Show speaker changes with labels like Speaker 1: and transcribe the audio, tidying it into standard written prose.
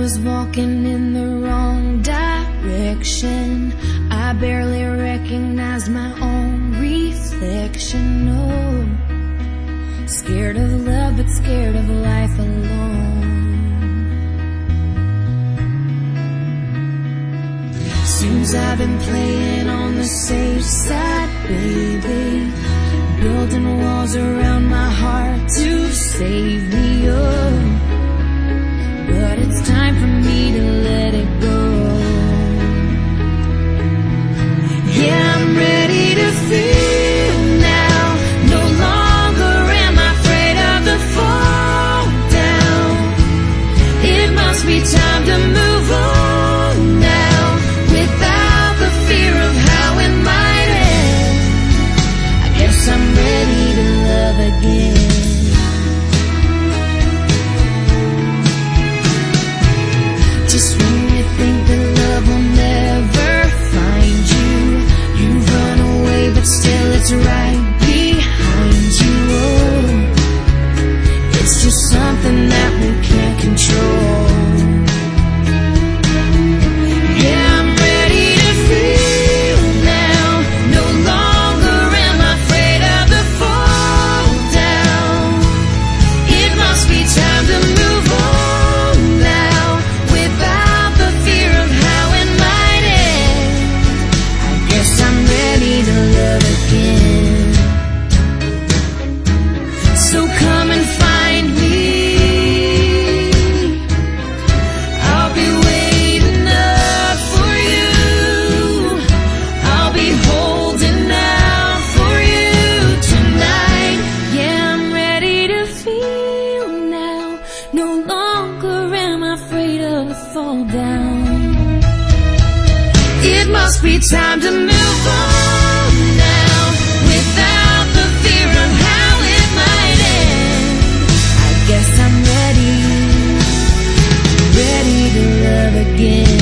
Speaker 1: was walking in the wrong direction. I barely recognized my own reflection. Oh, scared of love, but scared of life alone. Seems I've been playing on the safe side, baby, building walls around my heart to save me, oh, but it's time for me to let it go. Yeah, I'm ready to feel now. No longer am I afraid of the fall down. It must be time to move on now, without the fear of how it might end. I guess I'm ready to love again. Just when you think that love will never find you, you run away, but still it's right behind you. Oh, it's just something that we can't control. Yeah, I'm ready to feel now. No longer am I afraid of the fall down. It must be time to move on now, without the fear of how it might end. I guess I'm ready to love again. So come and find me. I'll be waiting up for you. I'll be holding out for you tonight. Yeah, I'm ready to feel now. No longer am I afraid of the fall down. It must be time to move on now, without the fear of how it might end. I guess I'm ready to love again.